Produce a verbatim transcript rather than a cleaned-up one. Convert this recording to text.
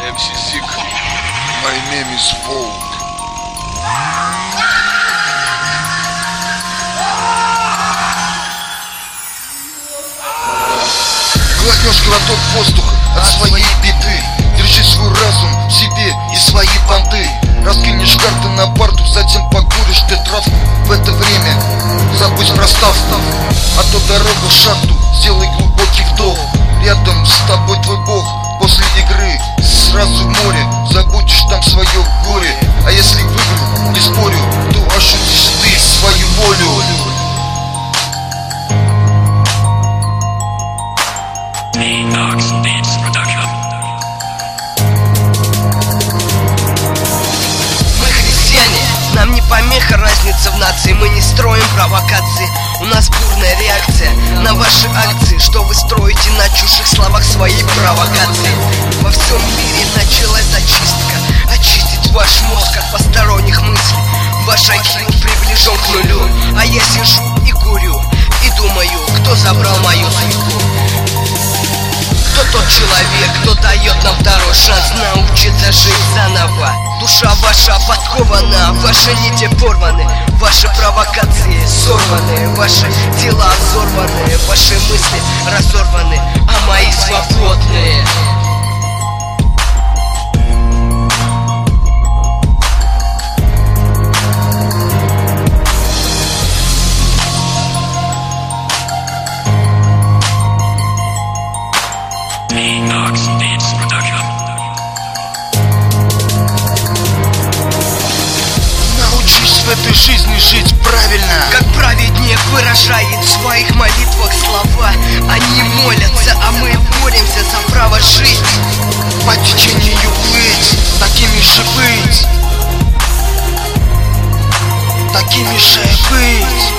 эм си Zik. My name is Vogue. Глотнешь глоток воздуха от своей беды. Держи свой разум в себе и свои понты. Раскинешь карты на парту, затем покуришь ты травку. В это время забудь про ставку, а то дорога в шахту. Сделай глубокий вдох. Рядом с тобой твой бог. После игры сразу в море. Забудешь там свое горе. А если выиграл, не спорю, то ощутишь ты свою волю. Мы христиане, нам не помеха разница в нации. Мы не строим провокации. У нас бурная реакция на ваши акции. Что вы строите на чужих словах своей провокации? Во всем мире началась зачистка. Очистить ваш мозг от посторонних мыслей. Ваш ай кью приближен к нулю. А я сижу и курю, и думаю, кто забрал мою судьбу. Кто тот человек, кто дает нам второй шанс научиться жить заново? Душа ваша подкована, ваши нити порваны, ваши провокации сорваны, ваши тела взорваны, ваши мысли разорваны, а мои свободные. Научись в этой жизни жить правильно. Как праведник выражает в своих молитвах слова. Они молятся, а мы боремся за право жить. По течению плыть, такими же быть, такими же быть.